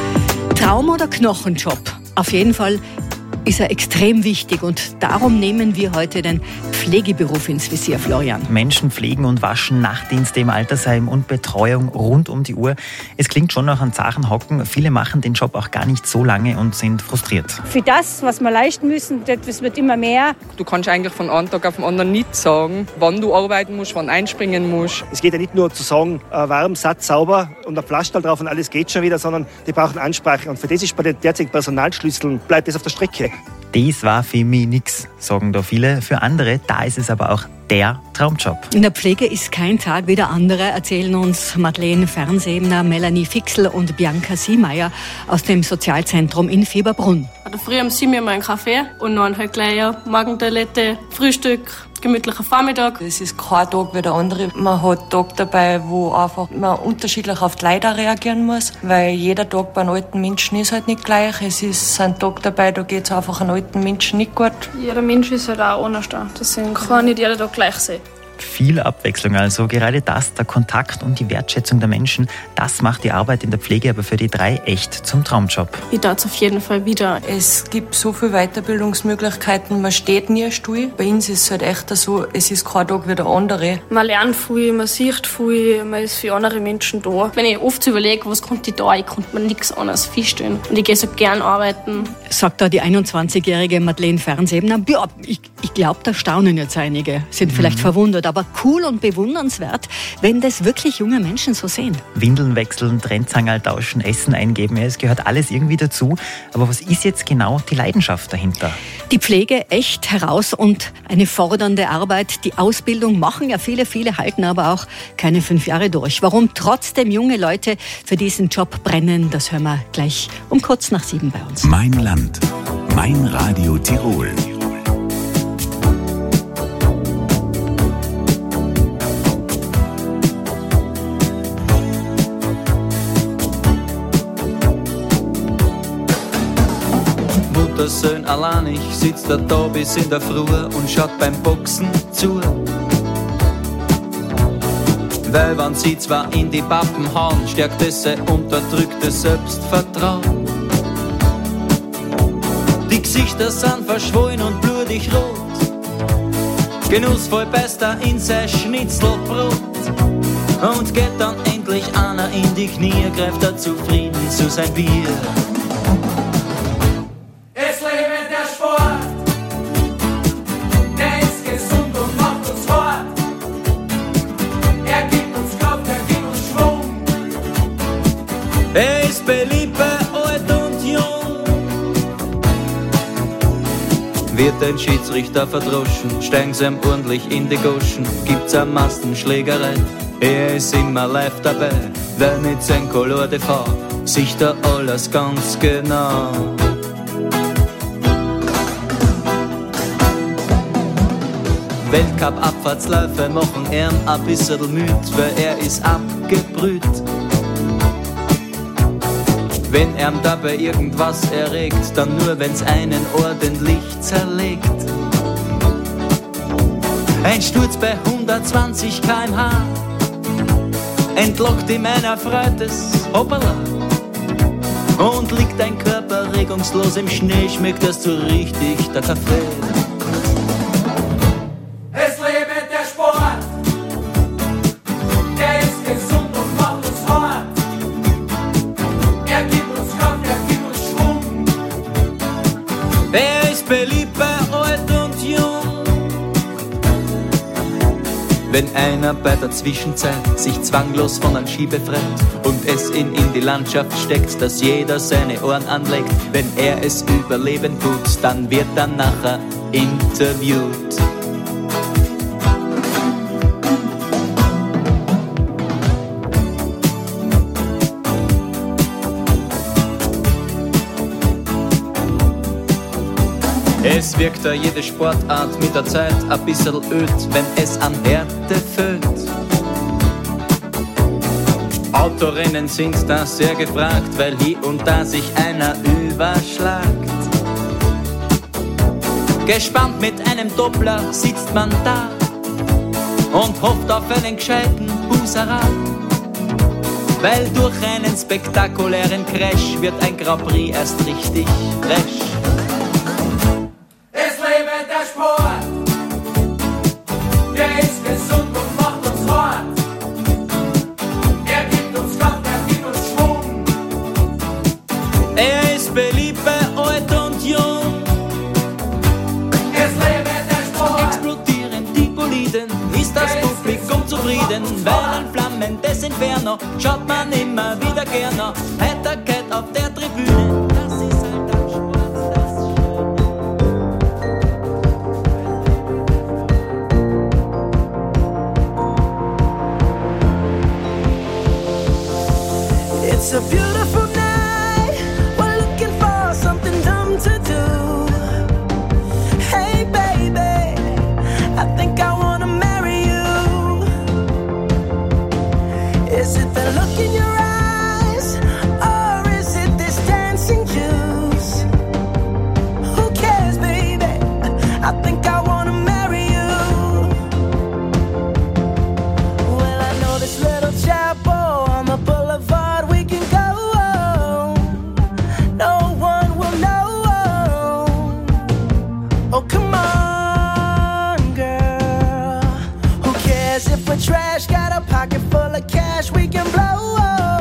Speaker 6: Traum- oder Knochenjob? Auf jeden Fall ist er extrem wichtig und darum nehmen wir heute den Pflegeberuf ins Visier, Florian.
Speaker 13: Menschen pflegen und waschen, Nachtdienste im Altersheim und Betreuung rund um die Uhr. Es klingt schon nach einem zachen Hocken. Viele machen den Job auch gar nicht so lange und sind frustriert.
Speaker 2: Für das, was wir leisten müssen, das wird immer mehr.
Speaker 5: Du kannst eigentlich von einem Tag auf den anderen nicht sagen, wann du arbeiten musst, wann einspringen musst.
Speaker 11: Es geht ja nicht nur zu sagen, äh, warm, satt, sauber und ein Pflasterl drauf und alles geht schon wieder, sondern die brauchen Ansprache. Und für das ist bei den derzeitigen Personalschlüsseln, bleibt es auf der Strecke.
Speaker 13: Das war für mich nix, sagen da viele. Für andere, da ist es aber auch der Traumjob.
Speaker 6: In der Pflege ist kein Tag wie der andere, erzählen uns Madeleine Fernseebner, Melanie Fixel und Bianca Siemeier aus dem Sozialzentrum in Fieberbrunn.
Speaker 24: Früh um sieben Uhr mal einen Kaffee und dann halt gleich ja, Magentoilette, Frühstück, gemütlicher Vormittag.
Speaker 25: Es ist kein Tag wie der andere. Man hat Tage dabei, wo einfach man unterschiedlich auf die Leute reagieren muss, weil jeder Tag bei einem alten Menschen ist halt nicht gleich. Es ist ein Tag dabei, da geht es einfach einem alten Menschen nicht gut.
Speaker 24: Jeder Mensch ist halt auch anders. Deswegen kann nicht jeder Tag gleich sein.
Speaker 13: Viel Abwechslung also. Gerade das, der Kontakt und die Wertschätzung der Menschen, das macht die Arbeit in der Pflege aber für die drei echt zum Traumjob.
Speaker 24: Ich darf auf jeden Fall wieder.
Speaker 25: Es gibt so viele Weiterbildungsmöglichkeiten, man steht nie still. Bei uns ist es halt echt so, es ist kein Tag wie der andere.
Speaker 24: Man lernt viel, man sieht viel, man ist für andere Menschen da. Wenn ich oft überlege, was konnte ich da, ich konnte mir nichts anderes feststellen. Und ich gehe so gern arbeiten.
Speaker 6: Sagt da die einundzwanzigjährige Madeleine Fernseebner. Ja, ich, ich glaube, da staunen jetzt einige, sind vielleicht mhm. verwundert. Aber cool und bewundernswert, wenn das wirklich junge Menschen so sehen.
Speaker 13: Windeln wechseln, Trendzangerl tauschen, Essen eingeben, ja, es gehört alles irgendwie dazu. Aber was ist jetzt genau die Leidenschaft dahinter?
Speaker 6: Die Pflege echt heraus und eine fordernde Arbeit. Die Ausbildung machen ja viele, viele, halten aber auch keine fünf Jahre durch. Warum trotzdem junge Leute für diesen Job brennen, das hören wir gleich um kurz nach sieben bei uns.
Speaker 1: Mein Land, mein Radio Tirol.
Speaker 26: Muttersöhn allein, ich sitz da da bis in der Früh und schaut beim Boxen zu. Weil wenn sie zwar in die Pappen hauen, stärkt es sein unterdrücktes Selbstvertrauen. Die Gesichter sind verschwollen und blutig rot. Genussvoll beißt er in sein Schnitzelbrot. Und geht dann endlich einer in die Knie, greift er zufrieden zu sein Bier.
Speaker 9: Es lebe der Sport, der ist gesund und macht uns hart. Er gibt uns Kraft, er gibt uns Schwung.
Speaker 26: Er ist beliebt bei alt und jung. Wird ein Schiedsrichter verdroschen, steigen sie ihm ordentlich in die Goschen, gibt's eine Massenschlägerei. Er ist immer live dabei, weil mit sein Color de F sieht er alles ganz genau. Weltcup-Abfahrtsläufe machen ihn ein bisschen müd, weil er ist abgebrüht. Wenn er dabei irgendwas erregt, dann nur wenn's einen ordentlich zerlegt. Ein Sturz bei hundertzwanzig Kilometer pro Stunde entlockt ihm ein erfreutes Hoppala. Und liegt dein Körper regungslos im Schnee, schmeckt das so richtig der Kaffee.
Speaker 9: Es lebe der Sport, der ist gesund und macht uns hart. Er gibt uns Kraft, er gibt uns Schwung.
Speaker 26: Er ist beliebt bei alt und jung. Wenn einer bei der Zwischenzeit sich zwanglos von einem Ski befreit und es ihn in die Landschaft steckt, dass jeder seine Ohren anlegt, wenn er es überleben tut, dann wird er nachher interviewt. Es wirkt da jede Sportart mit der Zeit ein bisschen öd, wenn es an Härte fehlt. Autorennen sind da sehr gefragt, weil hier und da sich einer überschlagt. Gespannt mit einem Doppler sitzt man da und hofft auf einen gescheiten Buserat. Weil durch einen spektakulären Crash wird ein Grand Prix erst richtig fresh.
Speaker 9: Es lebe der Sport, der ist gesund und macht uns hart. Er gibt uns Kraft, er gibt uns Schwung.
Speaker 26: Er ist beliebt bei alt und jung.
Speaker 9: Es lebe der Sport.
Speaker 26: Explodieren die Boliden, ist das Publikum zufrieden, weil ein flammendes Inferno schaut man immer wieder gerne. Heiterkeit auf der Tribüne, das ist halt der Sport, das
Speaker 10: It's a beautiful night. We're looking for something dumb to do. Hey baby, I think I wanna marry you. Is it the look in your eyes, or is it this dancing juice? Who cares, baby? I think I wanna marry you. Well, I know this little chapel on the boulevard we can go. No one will know. Oh, come on, girl. Who cares if we're trash? Got a pocket full of cash we can blow.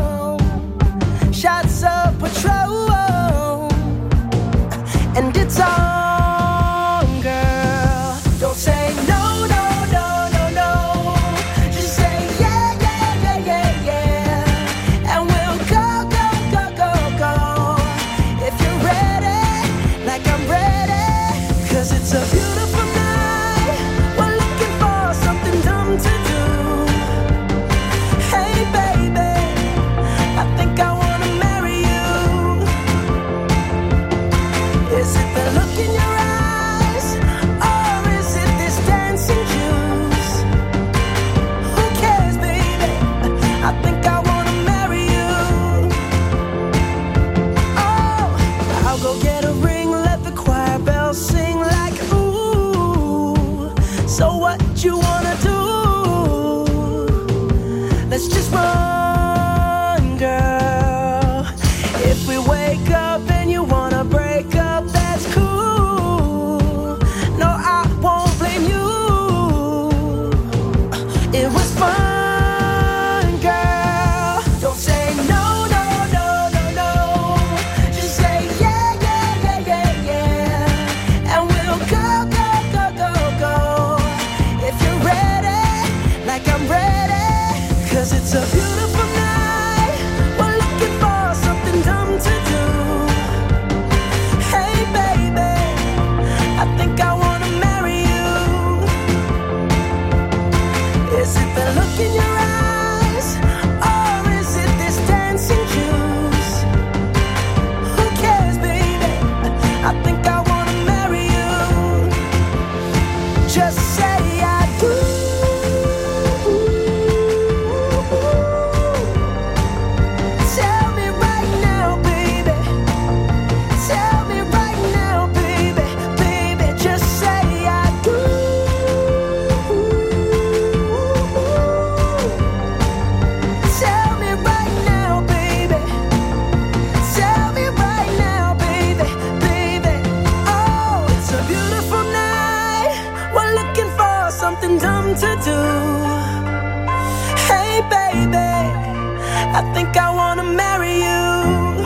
Speaker 10: I think I wanna marry you.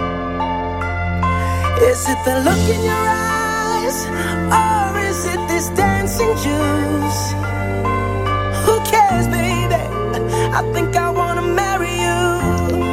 Speaker 10: Is it the look in your eyes, or is it this dancing juice? Who cares, baby? I think I wanna marry you.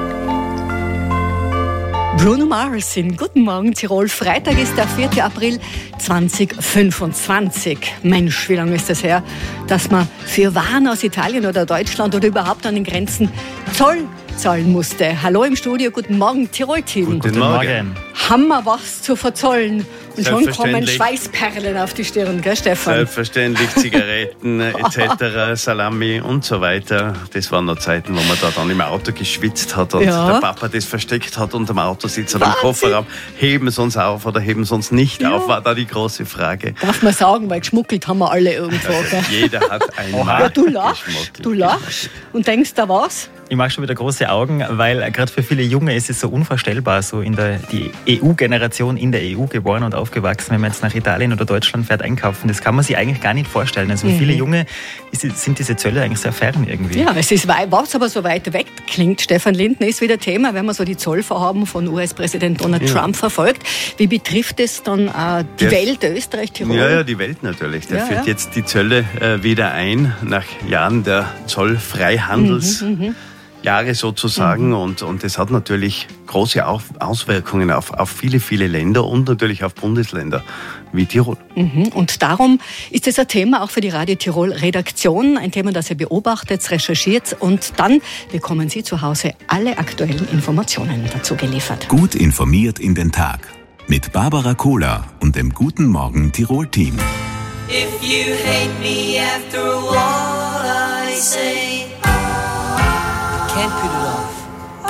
Speaker 6: Bruno Mars in Guten Morgen Tirol. Freitag ist der vierter April zweitausendfünfundzwanzig. Mensch, wie lange ist das her, dass man für Waren aus Italien oder Deutschland oder überhaupt an den Grenzen Zoll zahlen musste. Hallo im Studio, guten Morgen Tirol-Team.
Speaker 21: Guten Morgen.
Speaker 6: Haben wir was zu verzollen? Und schon kommen Schweißperlen auf die Stirn, gell Stefan?
Speaker 21: Selbstverständlich, Zigaretten et cetera, Salami und so weiter. Das waren noch Zeiten, wo man da dann im Auto geschwitzt hat und
Speaker 6: Ja.
Speaker 21: der Papa das versteckt hat unter dem Autositz oder im Kofferraum. Heben sie uns auf oder heben sie uns nicht
Speaker 6: Ja.
Speaker 21: auf, war da die große Frage.
Speaker 6: Darf man sagen, weil geschmuggelt haben wir alle irgendwo. Gell?
Speaker 21: Jeder hat einmal
Speaker 6: Ja, du lachst,
Speaker 21: geschmuggelt.
Speaker 6: du lachst und denkst da was?
Speaker 13: Ich mache schon wieder große Augen, weil gerade für viele Junge ist es so unvorstellbar, so in der die E U-Generation in der E U geboren und aufgewachsen, wenn man jetzt nach Italien oder Deutschland fährt einkaufen. Das kann man sich eigentlich gar nicht vorstellen. Also für
Speaker 6: Mhm.
Speaker 13: viele Junge ist, sind diese Zölle eigentlich sehr fern irgendwie.
Speaker 6: Ja, es ist wei- was aber so weit weg klingt. Stefan Lindner ist wieder Thema, wenn man so die Zollvorhaben von U S-Präsident Donald
Speaker 21: Ja.
Speaker 6: Trump verfolgt. Wie betrifft es dann äh, die
Speaker 21: Der-
Speaker 6: Welt, Österreich, Tirol?
Speaker 21: Ja, ja, die Welt natürlich. Der
Speaker 6: Ja,
Speaker 21: führt
Speaker 6: ja.
Speaker 21: jetzt die Zölle äh, wieder ein, nach Jahren der Zollfreihandels.
Speaker 6: Mhm, mhm.
Speaker 21: Jahre sozusagen und, und das hat natürlich große Auf Auswirkungen auf, auf viele, viele Länder und natürlich auf Bundesländer wie Tirol.
Speaker 6: Mhm. Und darum ist es ein Thema auch für die Radio Tirol Redaktion, ein Thema, das ihr beobachtet, recherchiert und dann bekommen Sie zu Hause alle aktuellen Informationen dazu geliefert.
Speaker 1: Gut informiert in den Tag. Mit Barbara Kohler und dem Guten Morgen Tirol-Team.
Speaker 14: If you hate me after all I say, can't put it off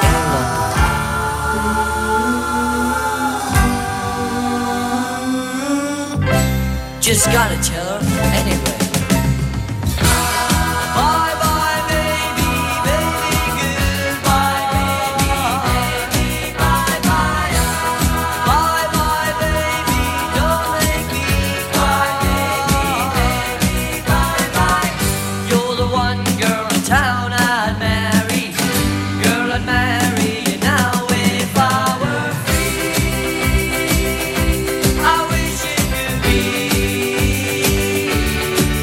Speaker 14: any longer. Just gotta tell her anyway. Bye bye baby, baby, goodbye baby, baby, bye bye. Bye bye baby, don't make me cry baby, baby, bye bye. You're the one girl in town I'd marry. Girl, I'd marry you now if I were free. I wish it could be.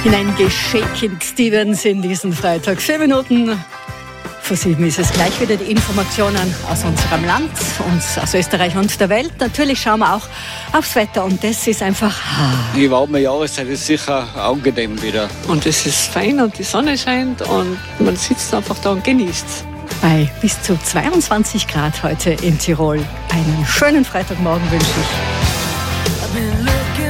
Speaker 6: Hineingeschickt, Stevens, in diesen Freitag. Vier Minuten vor sieben ist es gleich wieder die Informationen aus unserem Land und aus Österreich und der Welt. Natürlich schauen wir auch aufs Wetter und das ist einfach...
Speaker 12: Die warme Jahreszeit ist sicher angenehm wieder.
Speaker 15: Und es ist fein und die Sonne scheint und man sitzt einfach da und genießt.
Speaker 6: Bei bis zu zweiundzwanzig Grad heute in Tirol. Einen schönen Freitagmorgen wünsche ich.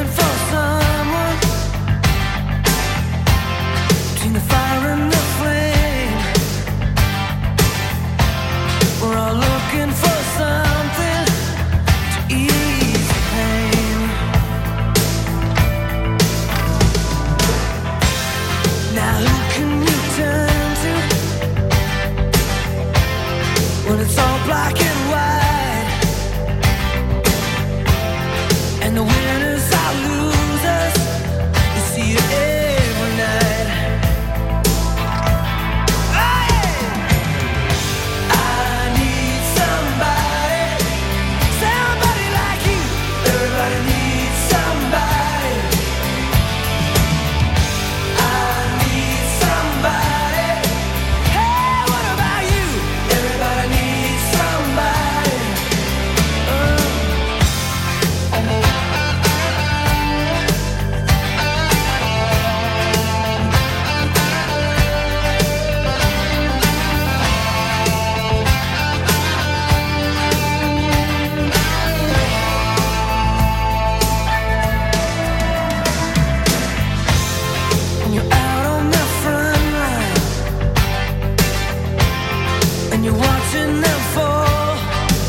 Speaker 10: When it's all black and white, and the winners are losers, you see it every night. Oh, yeah. I need somebody, somebody like you. Everybody needs somebody. I need somebody. Hey, what about you? Everybody needs somebody. Oh. When you're out on the front line and you're watching them fall,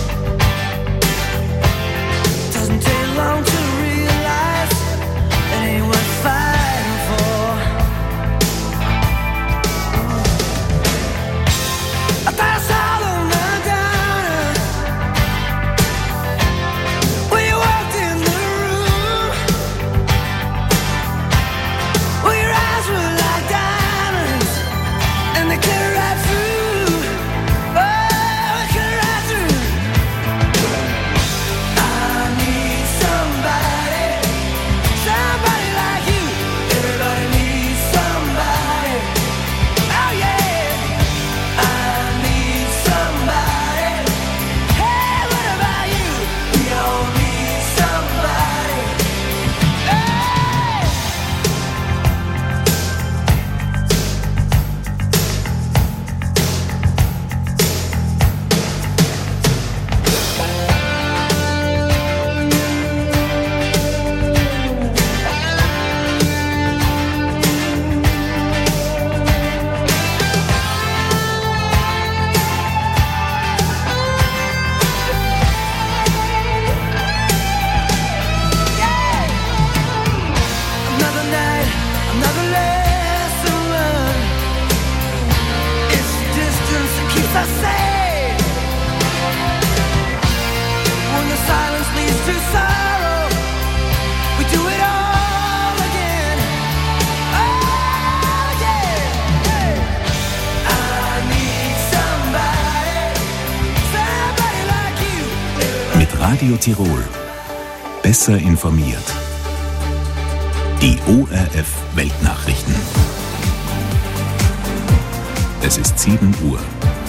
Speaker 10: doesn't take long to realize it ain't worth fighting for. I thought I saw them run down when you walked in the room. Well, your eyes were like diamonds, and they cut right through. Oh, they cut right through. I need somebody, somebody like you. Everybody needs somebody. Oh yeah, I need somebody. Hey, what about you? We all need somebody. Hey. Another night, another lesson learned. It's the distance that keeps us safe. When the silence leads to sorrow, we do it all again. Oh yeah. Hey. I need somebody, somebody like you.
Speaker 1: Mit Radio Tirol. Besser informiert. Die O R F Weltnachrichten. Es ist sieben Uhr.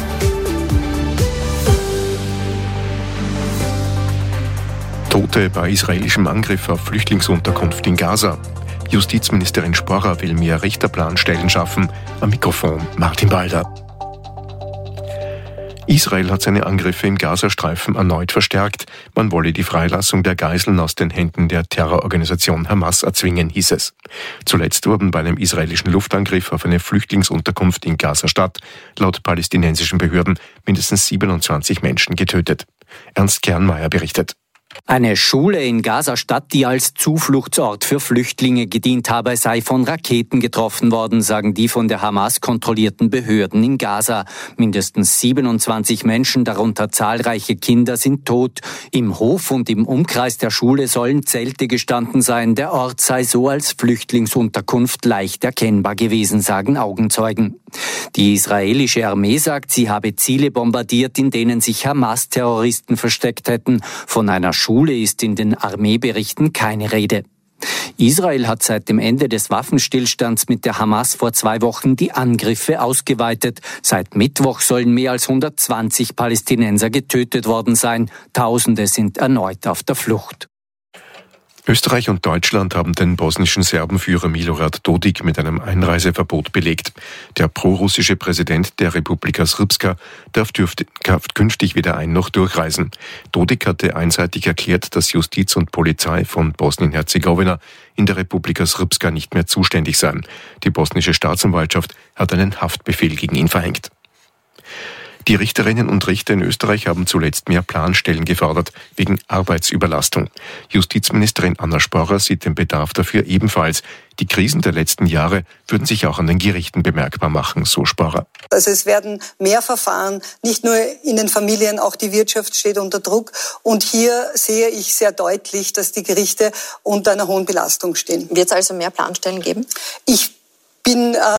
Speaker 16: Tote bei israelischem Angriff auf Flüchtlingsunterkunft in Gaza. Justizministerin Sporrer will mehr Richterplanstellen schaffen. Am Mikrofon Martin Balder. Israel hat seine Angriffe im Gazastreifen erneut verstärkt. Man wolle die Freilassung der Geiseln aus den Händen der Terrororganisation Hamas erzwingen, hieß es. Zuletzt wurden bei einem israelischen Luftangriff auf eine Flüchtlingsunterkunft in Gaza-Stadt laut palästinensischen Behörden mindestens siebenundzwanzig Menschen getötet. Ernst Kernmeier berichtet.
Speaker 17: Eine Schule in Gaza-Stadt, die als Zufluchtsort für Flüchtlinge gedient habe, sei von Raketen getroffen worden, sagen die von der Hamas kontrollierten Behörden in Gaza. Mindestens siebenundzwanzig Menschen, darunter zahlreiche Kinder, sind tot. Im Hof und im Umkreis der Schule sollen Zelte gestanden sein. Der Ort sei so als Flüchtlingsunterkunft leicht erkennbar gewesen, sagen Augenzeugen. Die israelische Armee sagt, sie habe Ziele bombardiert, in denen sich Hamas-Terroristen versteckt hätten. Von einer Schule ist in den Armeeberichten keine Rede. Israel hat seit dem Ende des Waffenstillstands mit der Hamas vor zwei Wochen die Angriffe ausgeweitet. Seit Mittwoch sollen mehr als hundertzwanzig Palästinenser getötet worden sein. Tausende sind erneut auf der Flucht.
Speaker 16: Österreich und Deutschland haben den bosnischen Serbenführer Milorad Dodik mit einem Einreiseverbot belegt. Der prorussische Präsident der Republika Srpska darf, dürfte, darf künftig weder ein- noch durchreisen. Dodik hatte einseitig erklärt, dass Justiz und Polizei von Bosnien-Herzegowina in der Republika Srpska nicht mehr zuständig seien. Die bosnische Staatsanwaltschaft hat einen Haftbefehl gegen ihn verhängt. Die Richterinnen und Richter in Österreich haben zuletzt mehr Planstellen gefordert, wegen Arbeitsüberlastung. Justizministerin Anna Sporrer sieht den Bedarf dafür ebenfalls. Die Krisen der letzten Jahre würden sich auch an den Gerichten bemerkbar machen, so Sporrer.
Speaker 7: Also es werden mehr Verfahren, nicht nur in den Familien, auch die Wirtschaft steht unter Druck. Und hier sehe ich sehr deutlich, dass die Gerichte unter einer hohen Belastung stehen.
Speaker 18: Wird es also mehr Planstellen geben?
Speaker 7: Ich bin äh,